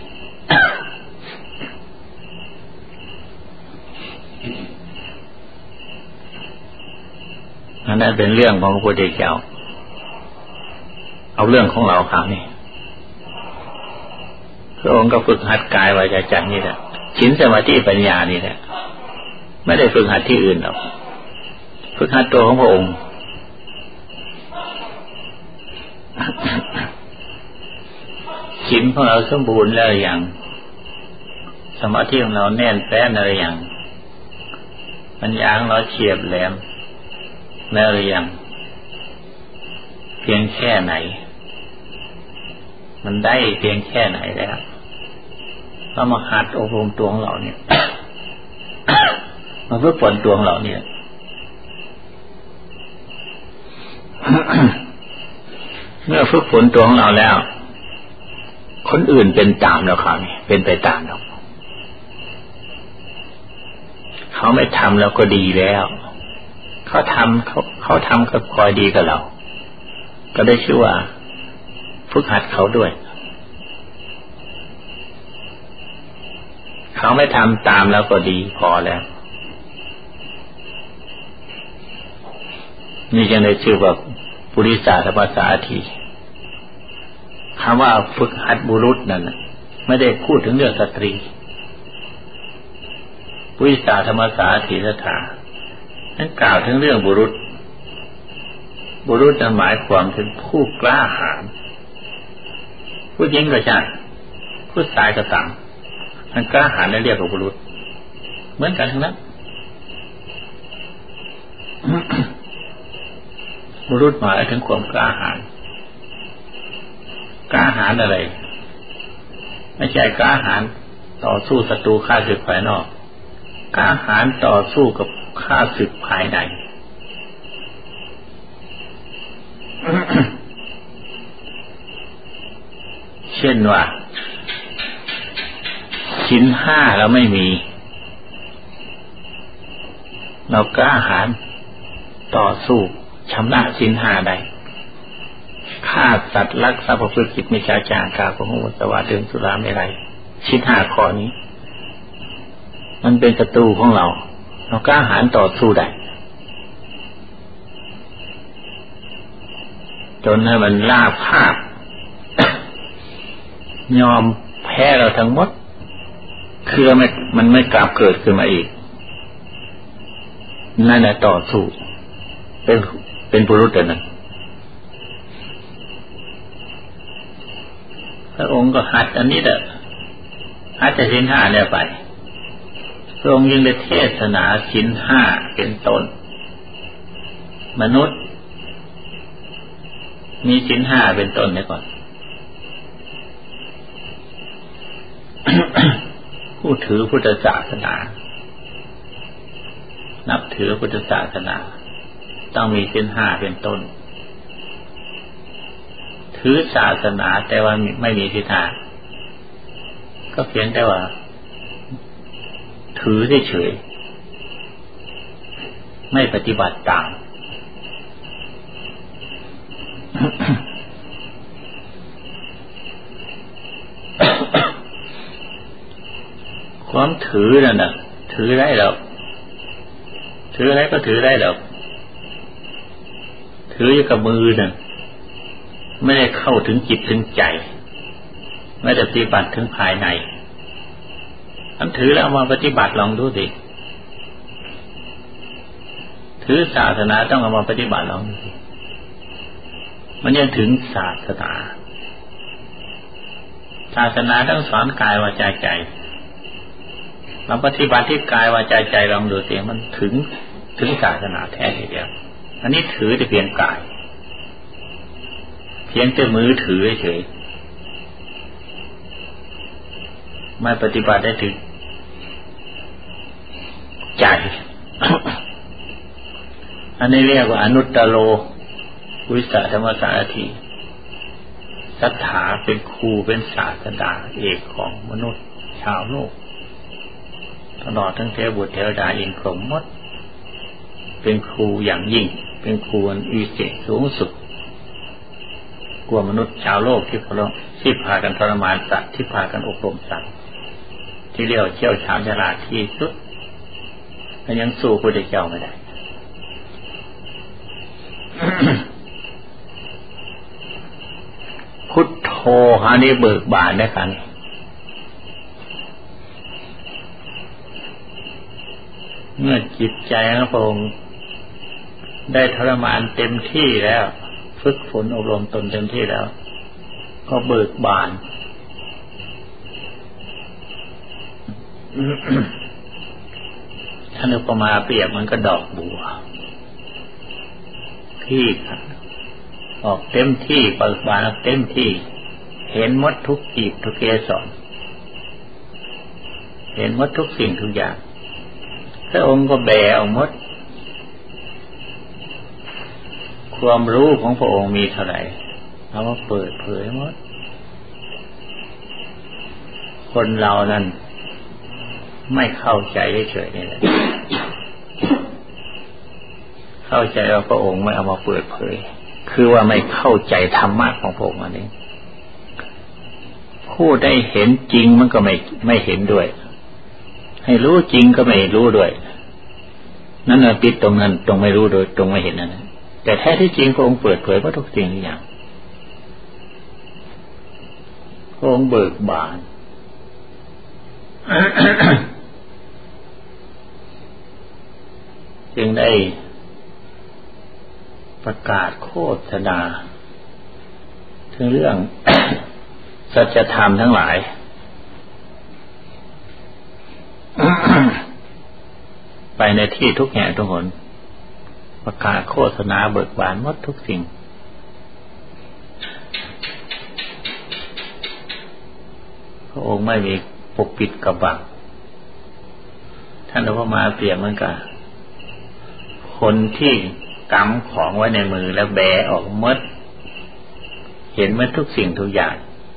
อันนั้นเป็นเรื่องของพระพุทธเจ้าเอาเรื่องของเราครับนี่พระองค์ก็ฝึกหัดกายวาจาใจนี่แหละศีลสมาธิปัญญานี่แหละไม่ได้ฝึกหัดที่อื่นหรอกฝึกหัดตัวของพระองค์ศีลของเราสมบูรณ์แล้วอย่างสมาธิของเราแน่นแฟ้นอะไรอย่างปัญญาของเราเฉียบแหลมแล้วหรือยังเพียงแค่ไหนมันได้เพียงแค่ไหนแล้วเรามาหัดอบรมตัวของเราเนี่ย มาฝึกฝนตัวของเราเนี่ย เมื่อฝึกฝนตัวของเราแล้วคนอื่นเป็นตามแล้วครับนี่เป็นไปตามแล้วเขาไม่ทำแล้วก็ดีแล้วเขาทำก็พอดีกับเราก็ได้ชื่อว่าฝึกหัดเขาด้วยเขาไม่ทำตามแล้วก็ดีพอแล้วนี่จึงได้ชื่อว่าปุริสาธรรมสาธีคำว่าฝึกหัดบุรุษนั่นไม่ได้พูดถึงเรื่องสตรีปุริสาธรรมสาธีสถานั้นกล่าวถึงเรื่องบุรุษนั้นหมายความถึงผู้กล้าหาญผู้หญิงก็ใช่ผู้ชายก็ตามมันกล้าหาญและเรียกว่าบุรุษเหมือนกันทั้งนั้น บุรุษหมายถึงความกล้าหาญอะไรไม่ใช่กล้าหาญต่อสู้ศัตรูข้าศึกภายนอกกล้าหาญต่อสู้กับข้าศึกภายใน เช่นว่าศีลห้าเราไม่มีเรากล้าหาญต่อสู้ชำระศีลห้าได้ฆ่าสัตว์ลักทรัพย์ประพฤติผิดมิจฉาจารกล่าวโกหกสวาดื่มสุราเมรัยศีลห้าข้อนี้มันเป็นศัตรูของเรากล้าหาญต่อสู้ได้จนให้มันราบคาบ ยอมแพ้เราทั้งหมดคือมันไม่กลับเกิดขึ้นมาอีกนั่นแหละต่อสู้เป็นบุรุษนั่นพระองค์ก็หัดอันนี้แหละหัดแต่ศีลห้าเนี่ยไปพระองค์ยังได้เทศนาศีลห้าเป็นต้นมนุษย์มีศีลห้าเป็นต้นเนี่ยก่อน ผู้ถือพุทธศาสนานับถือพุทธศาสนาต้องมีศีลห้าเป็นต้นถือศาสนาแต่ว่าไม่มีศีลห้าก็เพียงแต่ว่าถือเฉยๆไม่ปฏิบัติตาม ความถือนั่นน่ะถือได้หรอกถืออะไรก็ถือได้หรอกถืออยู่กับมือนั่นไม่ได้เข้าถึงจิตถึงใจไม่ได้ปฏิบัติถึงภายในท่านถือแล้วเอามาปฏิบัติลองดูสิถือศาสนาต้องเอามาปฏิบัติลองดูสิมันยังถึงศาสนาต้องสอนกายวาจาใจเราปฏิบัติที่กายวาจาใจลองดูสิมันถึงศาสนาแท้ทีเดียวอันนี้ถือแต่เพียงกายเพียงแต่มือถือเฉยไม่ปฏิบัติได้ถึงใจ อันนี้เรียกว่าอนุตตโลวิสาธรรมสารถีศรัทธาเป็นครูเป็นศาสดาเอกของมนุษย์ชาวโลกตลอดทั้งเทวบุตรเทวดาอินทร์พรหมหมดเป็นครูอย่างยิ่งเป็นครูวิเศษสูงสุดกว่ามนุษย์ชาวโลกที่พากันทรมานสัตว์ที่พากันอบรมสัตว์ที่เรียกเชี่ยวชาญฉลาดที่สุดแต่ยังสู้พระพุทธเจ้าไม่ได้ พุทโธหานี้เบิกบานได้กันเมื่อจิตใจของพระองค์ได้ทรมานเต็มที่แล้วฝึกฝนอบรมตนเต็มที่แล้วก็เบิกบาน ท่านอุปมาเปรียบมันก็ดอกบัวที่ออกเต็มที่เบิกบานเต็มที่เห็นหมดทุกกีบทุกเกสรเห็นหมดทุกสิ่งทุกอย่างพระองค์ก็แบกเอาหมดความรู้ของพระองค์มีเท่าไหร่เอามาเปิดเผยหมดคนเรานั้นไม่เข้าใจเฉยๆนี่แหละเข้าใจว่าพระองค์ไม่เอามาเปิดเผยคือว่าไม่เข้าใจธรรมะของพระองค์อันนี้ผู้ได้เห็นจริงมันก็ไม่เห็นด้วยให้รู้จริงก็ไม่รู้ด้วยนั่นน่ะปิดตรงนั้นตรงไม่รู้โดยตรงไม่เห็นนั่นนะแต่แท้ที่จริงพระองค์เปิดเผยว่าทุกสิ่งทุกอย่างพระองค์เบิกบาน จึงได้ประกาศโฆษณาถึงเรื่อง สัจธรรมทั้งหลาย ไปในที่ทุกแห่งทุกหนประกาศโฆษณาเบิกบานหมดทุกสิ่งพระองค์ไม่มีปกปิดกบังท่านอุปมาเปรียบเหมือนกับคนที่กำของไว้ในมือแล้วแบออกหมดเห็นหมดทุกสิ่งทุกอย่าง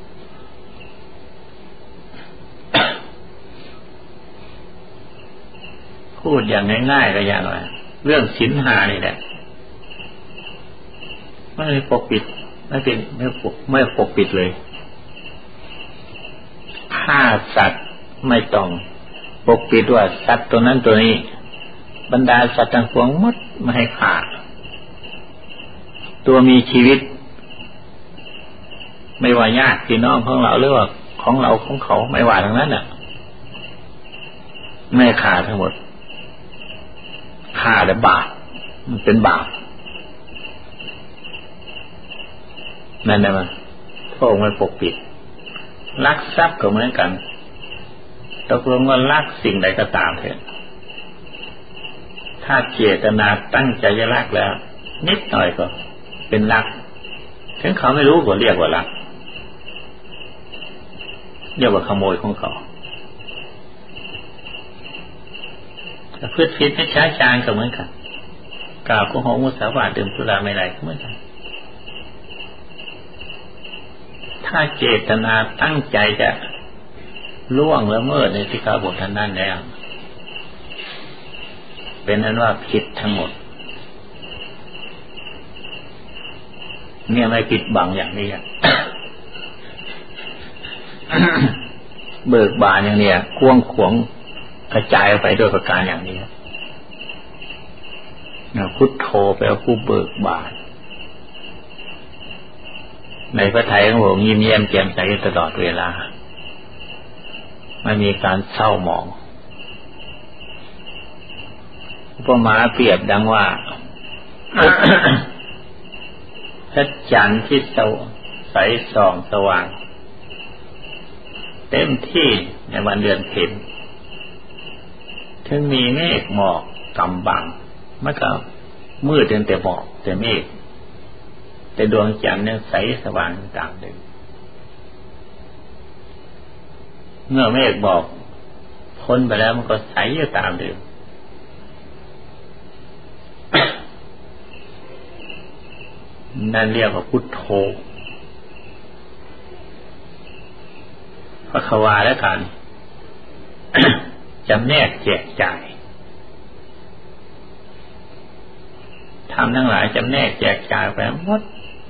พูดอย่างง่ายๆก็อย่างไรเรื่องศีลห้านี่แหละไม่ปกปิดไม่ปกปิดเลยฆ่าสัตว์ไม่ต้องปกปิดว่าสัตว์ตัวนั้นตัวนี้บรรดาสัตว์ทั้งปวงหมดไม่ให้ฆ่าตัวมีชีวิตไม่ว่าญาติพี่น้องของเราหรือว่าของเราของเขาไม่ว่าทั้งนั้นน่ะไม่ฆ่าทั้งหมดฆ่าแต่บาปมันเป็นบาปนั่นแหละมันพระองค์ไม่ปกปิดลักทรัพย์ก็เหมือนกันตกลงว่าลักสิ่งใดก็ตามเถอะถ้าเจตนาตั้งใจจะลักแล้วนิดหน่อยก็เป็นลักถึงเขาไม่รู้ก็เรียกว่าลักเรียกว่าขโมยของเขาพืชพิษไม่ช้าจางก็เหมือนกันกล่าวโกหกมุสาวาทดื่มสุราไม่ไรก็เหมือนกันถ้าเจตนาตั้งใจจะล่วงละเมิดในสิกขาบทนั้นแล้วเป็นนั้นว่าผิดทั้งหมดเนี่ยไม่ปิดบังอย่างนี้ เบิกบานอย่างเนี้ยกว้างขวางกระจายไปด้วยประการอย่างนี้พุทโธแปลว่าผู้เบิกบานในพระทัยของผมยิ้มแย้มแจ่มใสตลอดเวลาไม่มีการเศร้าหมองอุปมาเปรียบดังว่า พระจันทร์ที่ใสส่องสว่างเต็มที่ในวันเดือนเพ็ญถึงมีเมฆหมอกกำบังมันก็มืดแต่หมอกแต่เมฆแต่ดวงจันทร์เนี่ยใสสว่างตามเดิมเมื่อเมฆหมอกพ้นไปแล้วมันก็ใสตามเดิมนั่นเรียกว่าพุทโธพระควาและกันจำแนกแจกจ่ายทรมทั้งหลายจำแนกแจกจ่ายไปหมด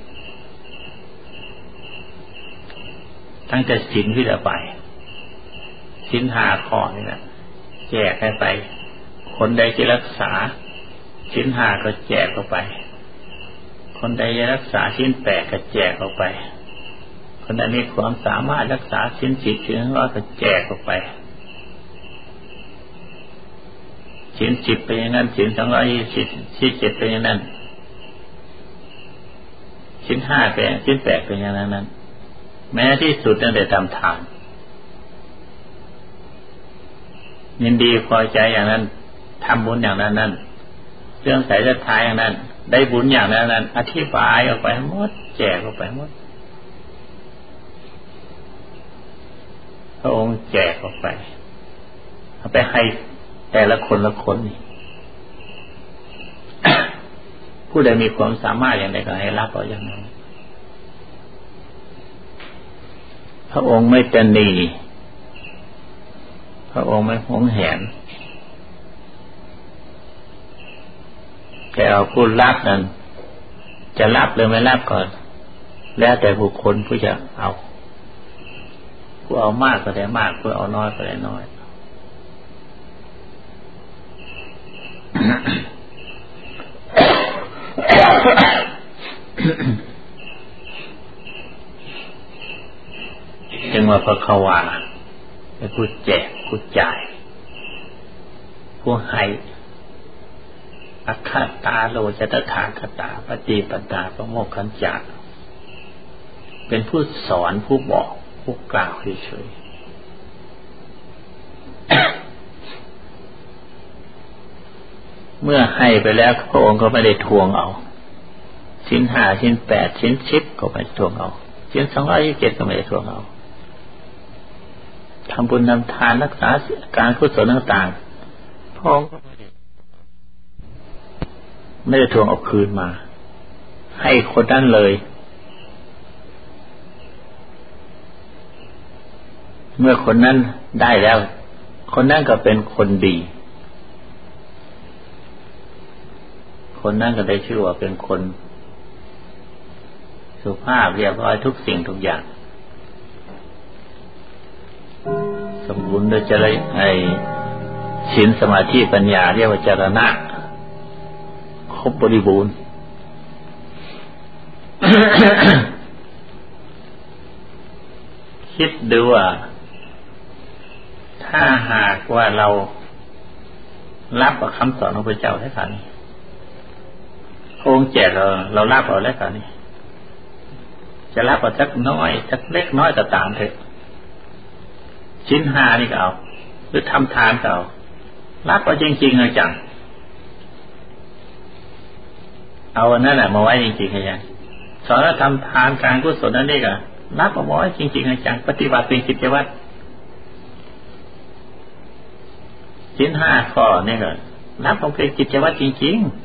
ตั้งแต่ศีลที่จะไปศีล5 ข้อนี่แหละแจกให้ไปคนใดจะรักษาศีล5ก็แจกเข้าไปคนใดจะรักษาศีล8ก็แจกเข้าไปคนใดมีความสามารถรักษาศีล10ศีล100ก็แจกเข้าไปศีล10เป็นอย่างนั้นศีล220ศีล7เป็นอย่างนั้นศีล5เป็นศีล8เป็นอย่างนั้นแม้ที่สุดตั้งแต่ทำทานยินดีพอใจอย่างนั้นทำบุญอย่างนั้นเรื่องใส่ศรัทธาอย่างนั้นได้บุญอย่างนั้นอธิบายออกไปหมดแจกออกไปหมดพระองค์แจกออกไปเอาไปให้แต่ละคนละคนนี่ ผู้ใดมีความสามารถอย่างใดก็ให้รับเอาอย่างนั้นพระองค์ไม่ตนีพระองค์ไม่หวงแหนแต่เอาผู้รับนั้นจะรับหรือไม่รับก่อนแล้วแต่บุคคลผู้จะเอาผู้เอามากก็ได้มากผู้เอาน้อยก็ได้น้อยจึงว่าพระขวาเป็นผู้แจกผู้จ่ายผู้ให้อัคคตาโลจตถาคตาปฏิปตาประโมคขัญจาเป็นผู้สอนผู้บอกผู้กล่าวเฉยๆ เมื่อให้ไปแล้วพระองค์ก็ไม่ได้ทวงเอาศีล5ศีล8ศีล10ก็ไม่ได้ทวงเอาศีล227ก็ไม่ได้ทวงเอาทำบุญทำทานรักษาการกุศลต่างๆพระองค์ไม่ได้ทวงเอาคืนมาให้คนนั้นเลยเมื่อคนนั้นได้แล้วคนนั้นก็เป็นคนดีคนนั้นก็ได้ชื่อว่าเป็นคนสุภาพเรียบร้อยทุกสิ่งทุกอย่างสมบูรณ์โดยศีลสมาธิปัญญาเรียกว่าจรณะครบบริบูรณ์ คิดดูว่าถ้าหากว่าเรารับคำสอนของพระเจ้าได้ค่ะนี่องค์แจกเรารับเอาแล้วค่ะนี่จะรับเอาสักน้อยสักเล็กน้อยก็ตามเถอะศีล5นี่ก็เอาหรือทำทานก็เอารับเอาจริงๆจังเอาอันนั้นแหละมาไว้จริงๆจังสอนทำทานการกุศลนั่นเองก็รับเอาไว้จริงๆจังปฏิบัติเป็นกิจวัตรศีล5 ข้อนี่ก็รับเอาเป็นกิจวัตรจริงๆ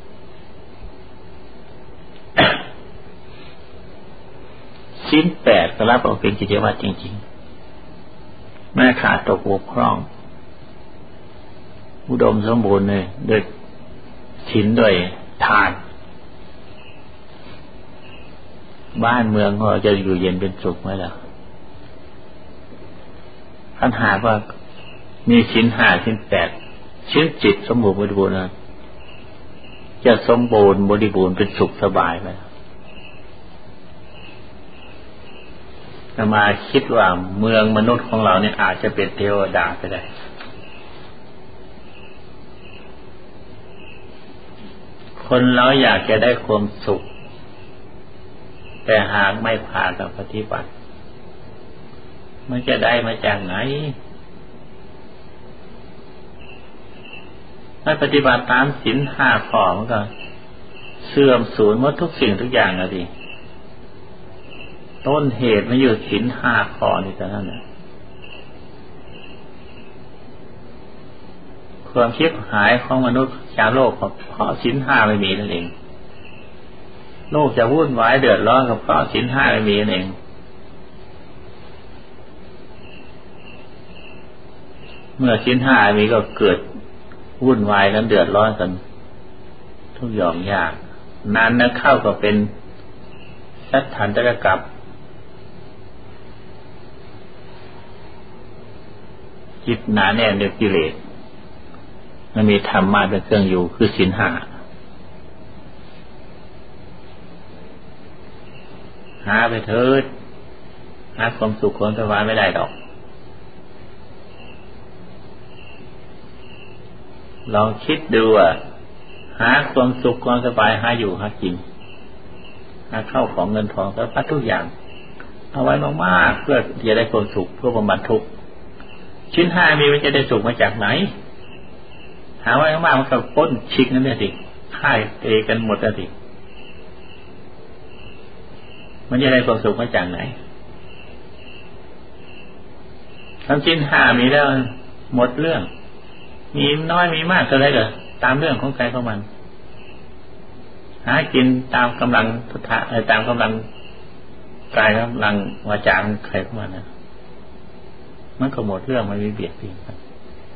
ศีล8ก็รับเอาเป็นกิจวัตรจริงๆไม่ขาดตกบกพร่องอุดมสมบูรณ์เลยด้วยศีลด้วยทานบ้านเมืองของเราจะอยู่เย็นเป็นสุขไหมล่ะปัญหาว่ามีศีล5ศีล8ศีล10สมบูรณ์บริบูรณ์นะจะสมบูรณ์บริบูรณ์เป็นสุขสบายไหมมาคิดว่าเมืองมนุษย์ของเราเนี่ยอาจจะเป็นเทวดาไปได้คนเราอยากจะได้ความสุขแต่หากไม่พากันปฏิบัติมันจะได้มาจากไหนไม่ปฏิบัติตามศีล5 ข้อมันก็เสื่อมสูญหมดทุกสิ่งทุกอย่างเลยดิต้นเหตุมันอยู่ศีล5 ข้อนี่แต่นั่นแหละความชิบหายของมนุษย์ชาวโลกเพราะศีล5ไม่มีนั่นเองโลกจะวุ่นวายเดือดร้อนกับเพราะศีล5ไม่มีนั่นเองเมื่อศีล5มีก็เกิดวุ่นวายกันเดือดร้อนกันทุทุกอย่างยากนานนะเข้าก็เป็นสัทธันตรกัปจิตหนาแน่นด้วยกิเลสมันมีธรรมะเป็นเครื่องอยู่คือศีลห้าหาไปเถิดหาความสุขความสบายไม่ได้ดอกลองคิดดูว่าหาความสุขความสบายหาอยู่หากินหาเข้าของเงินทองสารพัดทุกอย่างเอาไว้มากๆเพื่อจะได้ความสุขเพื่อบำบัดทุกข์ชิ้นห้ามีมันจะได้สุขมาจากไหนหาไว้มากๆมันก็ป้นชิกนั่นแหละสิฆ่าเอกันหมดแล้วสิมันจะได้ความสุขมาจากไหนทำชิ้นห้ามีแล้วหมดเรื่องมีน้อยมีมากก็ได้เลยตามเรื่องของใครของมันหากินตามกำลังพุทธะตามกำลังกายกำลังวาจาใครของมันนะมันก็หมดเรื่องมันมีเบียดเบียนกัน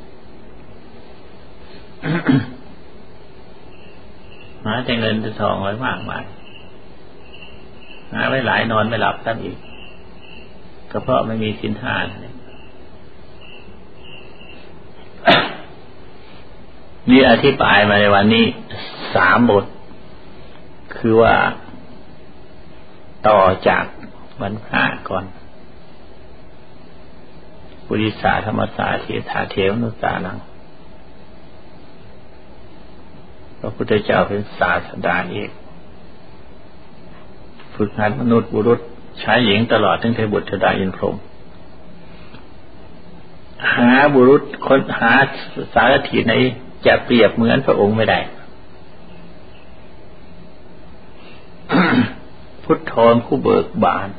หาแต่เงินแต่ทองไว้มากมายหาไว้หลายนอนไม่หลับตั้งอีกก็เพราะไม่มีศีลห้านี่อธิบายมาในวันนี้3 บทคือว่าต่อจากวันพระก่อนปุริสาธรรมสาเทธาเทวนุสานังพระพุทธเจ้าเป็นศาสดาเอกฝึกหัดมนุษย์บุรุษชายหญิงตลอดทั้งเทพบุตรเทวดาอินทร์พรหมหาบุรุษคนหาสารถีไหนจะเปรียบเหมือนพระองค์ไม่ได้ พุทโธผู้เบิกบาน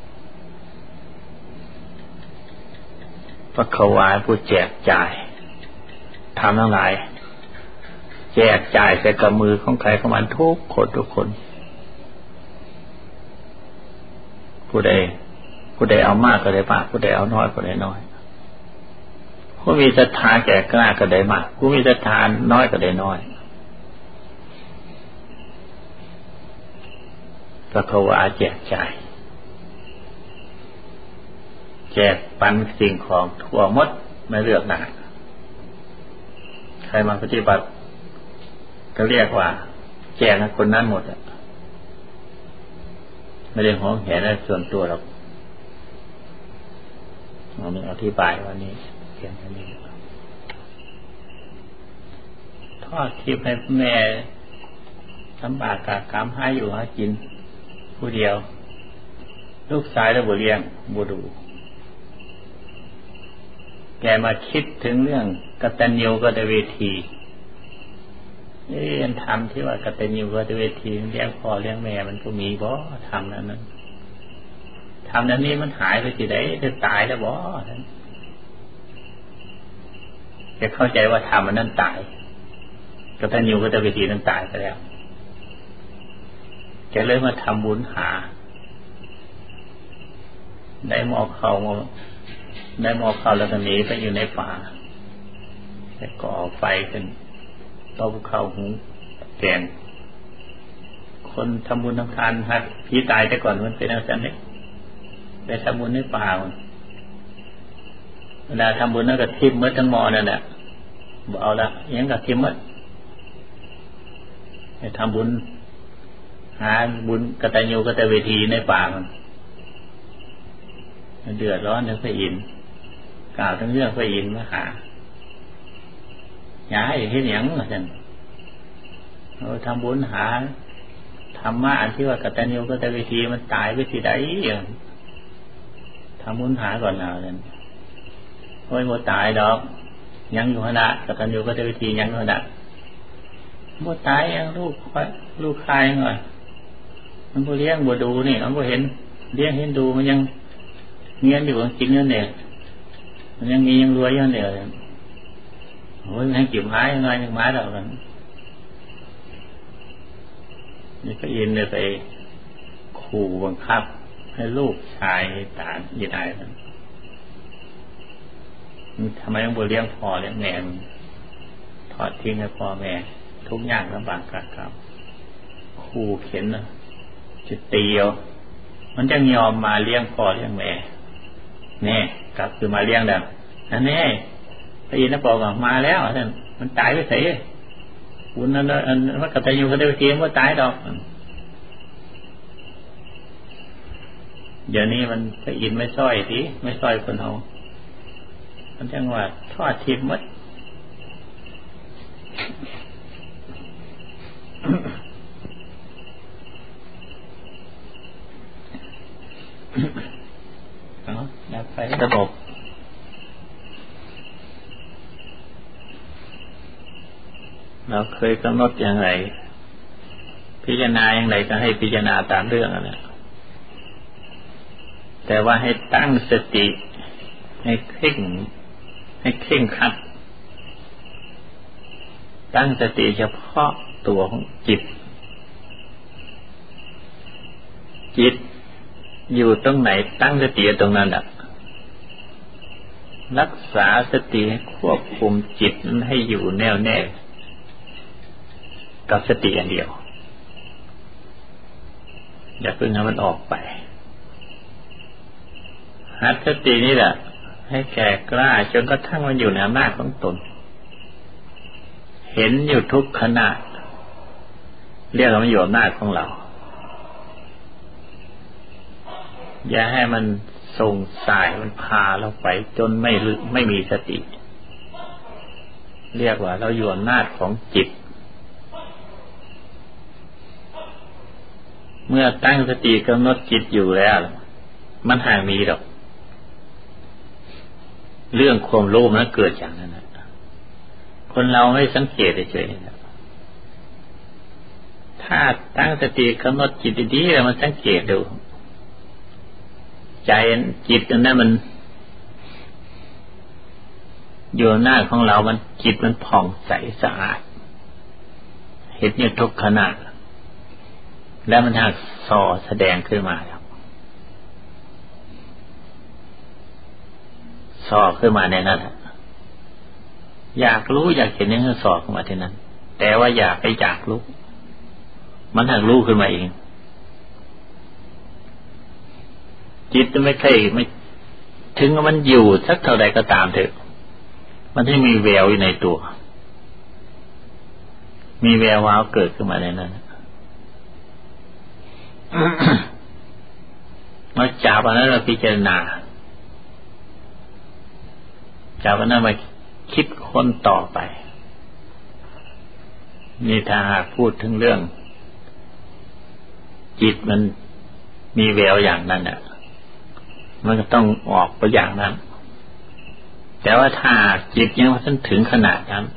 พระขวายผู้แจกจ่ายทำทั้งหลายแจกจ่ายใส่กับมือของใครของมันทุกคนผู้ใดเอามากก็ได้มากผู้ใดเอาน้อยก็ได้น้อยผู้มีศรัทธาแก่กล้าก็ได้มากผู้มีศรัทธาน้อยก็ได้น้อยพระขวาแจกจ่ายแจกปันสิ่งของทั่วหมดไม่เลือกหน้าใครมาปฏิบัติก็เรียกว่าแจกให้คนนั้นหมดไม่ได้หวงแหนในส่วนตัวหรอกเราไม่อธิบายวันนี้เพียงแค่นี้ทอดทิพย์ให้แม่ลำบากกากรรมให้อยู่หากินผู้เดียวลูกชายแล้วบ่เลี้ยงบ่ดูแกมาคิดถึงเรื่องกตัญญูกตเวทีทำที่ว่ากตัญญูกตเวทีเลี้ยงพ่อเลี้ยงแม่มันก็มีบ่ทำนั้นทำนั้นนี้มันหายไปที่ไหนจะตายแล้วบ่แกเข้าใจว่าทำมันนั้นตายกตัญญูกตเวทีนั้นตายไปแล้วแกเลยมาทำบุญหาได้หม้อข้าวแล้วก็หนีไปอยู่ในป่าแต่ก่อไฟขึ้นต้มข้าวหุงแกงคนทำบุญทำทานครับผีตายแต่ก่อนมันเป็นอะไรเนี่ยไปทำบุญในป่าเวลาทำบุญนั่นก็ทิมเมื่อทั้งหมอนั่นแหละบอกเอาละยังกับทิมเมื่อไปทำบุญหาบุญกตัญญูกตเวทีในป่ามันเดือดร้อนถึงพระอินทร์กล่าวทั้งเรื่องพระอินทร์มาหาอย่าให้เห็นหยังอาจารย์ทำบุญหาธรรมะอันที่ว่ากตัญญูกตเวทีมันตายไปที่ใดทำบุญหาก่อนเอาเนี่ยโอ้ยโมตายดอกยังอยู่ขณะกตัญญูกตเวทียังอยู่ขณะโมตายยังลูกคายหน่อยมันบ่เลี้ยงบ่ดูนี่มันบ่เห็นเลี้ยงเห็นดูมันยังเงี้ยอยู่จริงนั่นเนี่ยมันยังมียังรวยยังเดียวโอ้ยให้กิ่มไม้ยังไงยังไม้เรากันนี่ก็อินเลยไปขู่บังคับให้ลูกชายตายินไอ้กันทำไมต้องบ่เลี้ยงพ่อเลี้ยงแม่ทอดทิ้งให้พ่อแม่ทุกอย่างลำบากกากรรมขู่เข็นจะตีเอามันจะยอมมาเลี้ยงพ่อเลี้ยงแม่แน่กลับคือมาเลี้ยงแล้วนั่นแน่พระอินทร์บอกว่ามาแล้วท่านมันตายไปเสียคุณนั่นมันกตัญญูกตเวทีมันตายดอกเดี๋ยวนี้มันพระอินทร์ไม่ซ้อยทีไม่ซ้อยคนเฮามันจังว่าทอดทิพย์มัดอยากไประบบเราเคยกำหนดอย่างไรพิจารณาอย่างไรก็ให้พิจารณาตามเรื่องนั่นแหละแต่ว่าให้ตั้งสติให้เคร่งครัดตั้งสติเฉพาะตัวของจิตอยู่ตรงไหนตั้งสติตรงนั้นน่ะรักษาสติให้ควบคุมจิตนั้นให้อยู่แน่วแน่กับสติอันเดียวอย่าเพิ่งให้มันออกไปหัดสตินี่แหละให้แก่กล้าจนกระทั่งมันอยู่ในอำนาจของตนเห็นอยู่ทุกขณะเรียกว่ามันอยู่อำนาจของเราอย่าให้มันส่งสายมันพาเราไปจนไม่มีสติเรียกว่าเราอยู่อำนาจของจิตเมื่อตั้งสติกำหนดจิตอยู่แล้วมันห่างมีดอกเรื่องความโลภนั้นเกิดอย่างนั้นนะคนเราไม่สังเกตเฉยๆนะถ้าตั้งสติกำหนดจิตดีๆแล้วมันสังเกตดูใจจิตนั้นมันอยู่หน้าของเรามันจิตมันผ่องใสสะอาดเห็นอยู่ทุกขณะแล้วมันหักส่อแสดงขึ้นมาแล้วส่อขึ้นมาในนั้นอยากรู้อยากเห็นนี่คือส่อขึ้นมาที่นั้นแต่ว่าอยากรู้มันหักรู้ขึ้นมาเองจิตไม่เคยไม่ถึงมันอยู่สักเท่าใดก็ตามเถอะมันไม่มีแววอยู่ในตัวมีแวววาวเกิดขึ้นมาในนั้นมาจับอันนั้นเราพิจารณาจับอันนั้นมาคิดค้นต่อไปนี่ถ้าหากพูดถึงเรื่องจิตมันมีแววอย่างนั้นน่ะมันก็ต้องออกไปอย่างนั้นแต่ว่าถ้าจิตยังไม่ถึงขนาดนั้น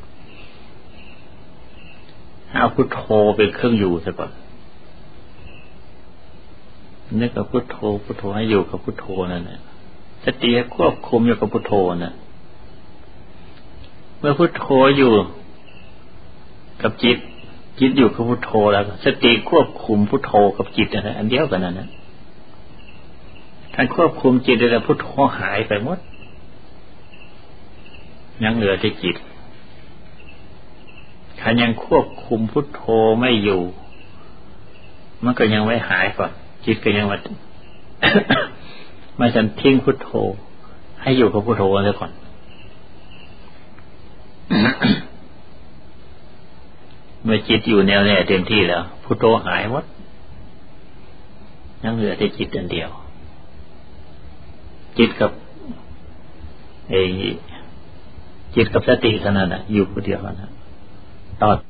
เอาพุทโธเป็นเครื่องอยู่ซะก่อนนึกกับพุทโธให้อยู่กับพุทโธนั่นแหละสติควบคุมอยู่กับพุทโธน่ะเมื่อพุทโธอยู่กับจิตอยู่กับพุทโธแล้วสติควบคุมพุทโธกับจิตอันเดียวกันนั่นนะการควบคุมจิตแล้วพุทโธหายไปหมดยังเหลือแต่จิตถ้ายังควบคุมพุทโธไม่อยู่มันก็ยังไม่หายก่อนจิตก็ยังมาฉันทิ้งพุทโธให้อยู่กับพุทโธไว้ก่อน เมื่อจิตอยู่แน่วแน่เต็มที่แล้วพุทโธหายหมดยังเหลือแต่จิตอันเดียวจิตกับสติเท่านั้นอยู่คนเดียวนะต่อ